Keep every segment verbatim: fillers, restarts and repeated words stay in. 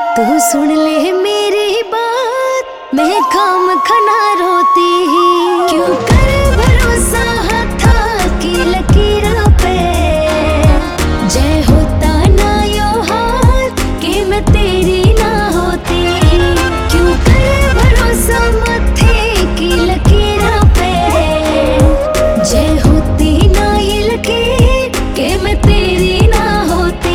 तू सुन ले मेरी बात, मैं काम खना रोती क्यों कर भरोसा हाथा की लकीरों पे। जय होता ना यो हाल कि मैं तेरी ना होती, क्यों कर भरोसा माथे की लकीरों पे। जय होती ना ये लकीर कि मैं तेरी ना होती।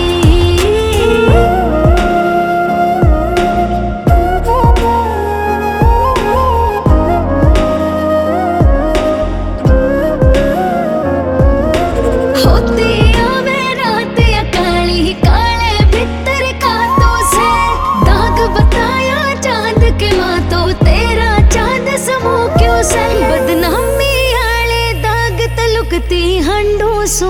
होती आवे रात या काली काले भीतर कांतों से, दाग बताया चांद के मातो तेरा चांद समूह क्यों से। बदनामी आले दाग तलुकती हंडू सो,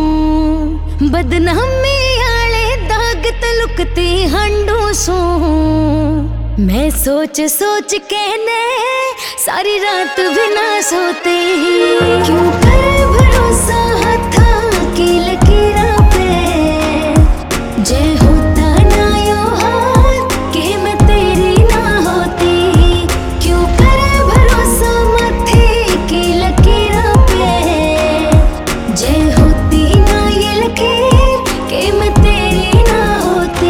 बदनामी आले दाग तलुकती हंडू सो। मैं सोच सोच के ने सारी रात भी ना सोती, क्यों कर भरोसा हाथा की लकीरों पे। जय होता ना यो हाल कि मैं तेरी ना होती, क्यों कर भरोसा माथे की लकीरों पे। जय होती ना ये लकीर कि मैं तेरी ना होती।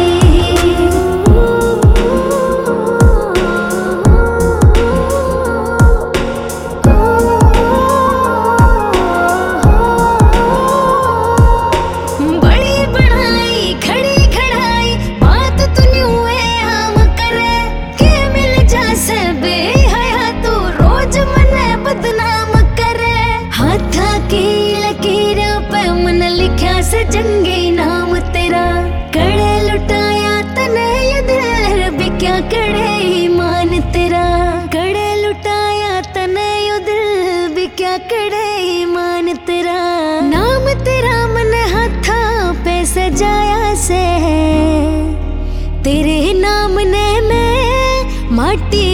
बड़ी बढ़ाई खड़ी खड़ाई बात तू न्यू है आम करे, के मिल जासे बेहया तू रोज मने बदनाम करे। हाथा की लकीरों पे मन लिखा से जंगी नाम तेरा, कड़े लुटाया तने ये दिल भी क्या कड़े ईमान तेरा। कड़े लुटाया तने ये दिल भी क्या कड़े ईमान तेरा। नाम तेरा मन हाथा पे सजाया से, तेरे नाम ने मैं माटी